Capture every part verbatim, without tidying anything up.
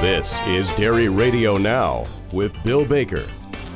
This is Dairy Radio Now with Bill Baker.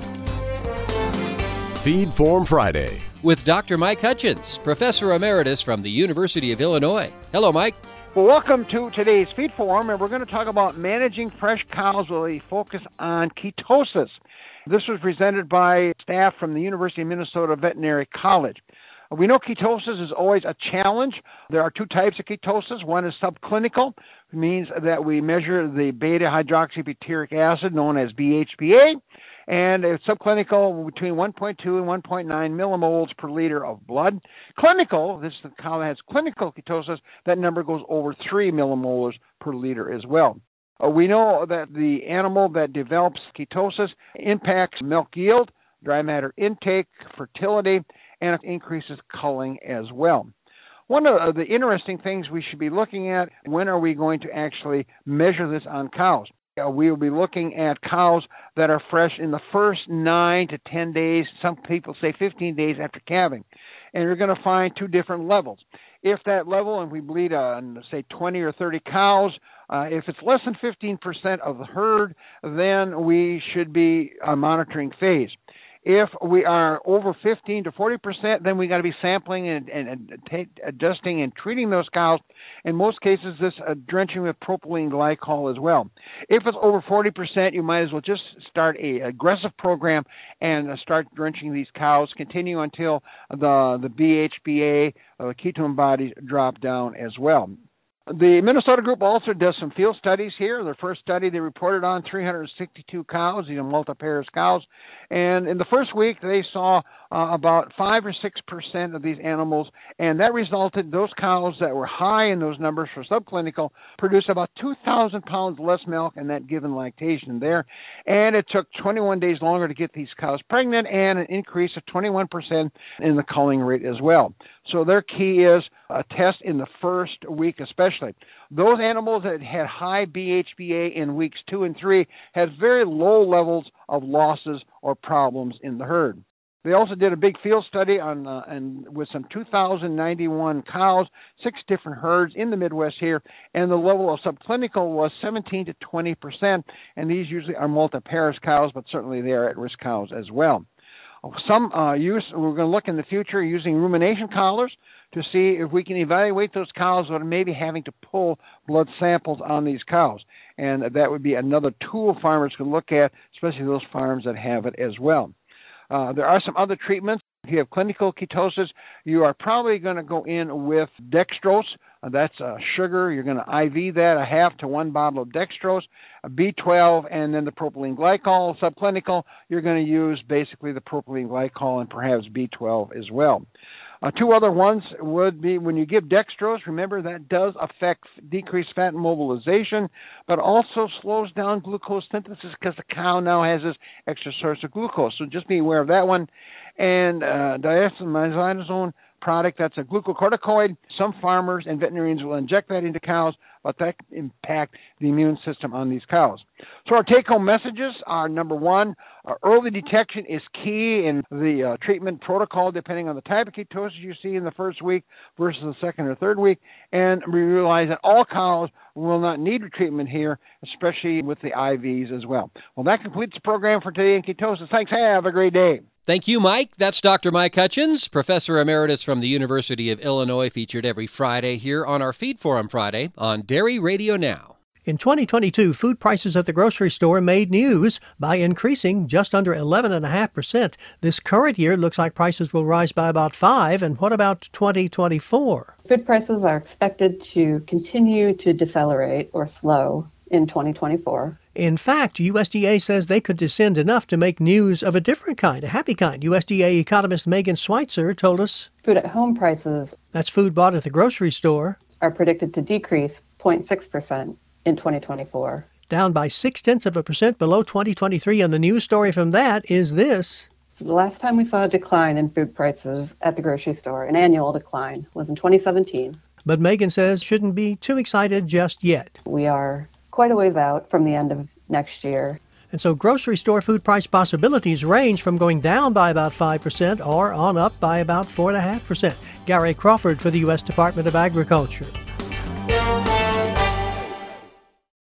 Feed Form Friday with Doctor Mike Hutchins, Professor Emeritus from the University of Illinois. Hello, Mike. Well, welcome to today's Feed Form, and we're going to talk about managing fresh cows with a focus on ketosis. This was presented by staff from the University of Minnesota Veterinary College. We know ketosis is always a challenge. There are two types of ketosis. One is subclinical, which means that we measure the beta-hydroxybutyric acid, known as B H B A, and it's subclinical between one point two and one point nine millimoles per liter of blood. Clinical, this is the cow that has clinical ketosis, that number goes over three millimolars per liter as well. Uh, we know that the animal that develops ketosis impacts milk yield, dry matter intake, fertility, and it increases culling as well. One of the interesting things we should be looking at, when are we going to actually measure this on cows? Uh, we will be looking at cows that are fresh in the first nine to ten days, some people say fifteen days after calving. And you're going to find two different levels. If that level, and we bleed on, say, twenty or thirty cows, uh, if it's less than fifteen percent of the herd, then we should be uh, monitoring phase. If we are over fifteen to forty percent, then we got to be sampling and, and, and take, adjusting and treating those cows. In most cases, this uh, drenching with propylene glycol as well. If it's over forty percent, you might as well just start a aggressive program and uh, start drenching these cows. Continue until the the B H B A, uh, the ketone bodies, drop down as well. The Minnesota group also does some field studies here. Their first study, they reported on three hundred sixty-two cows, these are multiparous cows. And in the first week, they saw uh, about five or six percent of these animals. And that resulted, those cows that were high in those numbers for subclinical produced about two thousand pounds less milk in that given lactation there. And it took twenty-one days longer to get these cows pregnant and an increase of twenty-one percent in the culling rate as well. So their key is a test in the first week especially. Those animals that had high B H B A in weeks two and three had very low levels of losses or problems in the herd. They also did a big field study on uh, and with some two thousand ninety-one cows, six different herds in the Midwest here, and the level of subclinical was seventeen to twenty percent, and these usually are multiparous cows, but certainly they are at-risk cows as well. Some uh, use, we're going to look in the future using rumination collars to see if we can evaluate those cows that are maybe having to pull blood samples on these cows. And that would be another tool farmers can look at, especially those farms that have it as well. Uh, there are some other treatments. If you have clinical ketosis, you are probably going to go in with dextrose. Uh, that's uh, sugar. You're going to I V that, a half to one bottle of dextrose, a B twelve, and then the propylene glycol. Subclinical, you're going to use basically the propylene glycol and perhaps B twelve as well. Uh, two other ones would be when you give dextrose, remember that does affect decreased fat mobilization, but also slows down glucose synthesis because the cow now has this extra source of glucose. So just be aware of that one. And uh, diacylmethionine product, that's a glucocorticoid. Some farmers and veterinarians will inject that into cows, but that can impact the immune system on these cows. So our take-home messages are, number one, uh, early detection is key in the uh, treatment protocol, depending on the type of ketosis you see in the first week versus the second or third week. And we realize that all cows will not need treatment here, especially with the I Vs as well. Well, that completes the program for today in ketosis. Thanks. Have a great day. Thank you, Mike. That's Doctor Mike Hutchins, Professor Emeritus from the University of Illinois, featured every Friday here on our Feed Forum Friday on Dairy Radio Now. In twenty twenty-two, food prices at the grocery store made news by increasing just under eleven point five percent. This current year looks like prices will rise by about five. And what about twenty twenty-four? Food prices are expected to continue to decelerate or slow in twenty twenty-four. In fact, U S D A says they could descend enough to make news of a different kind, a happy kind. U S D A economist Megan Schweitzer told us food at home prices, that's food bought at the grocery store, are predicted to decrease zero point six percent in twenty twenty-four. Down by six-tenths of a percent below twenty twenty-three, and the news story from that is this. So the last time we saw a decline in food prices at the grocery store, an annual decline, was in twenty seventeen. But Megan says shouldn't be too excited just yet. We are quite a ways out from the end of next year. And so grocery store food price possibilities range from going down by about five percent or on up by about four point five percent. Gary Crawford for the U S Department of Agriculture.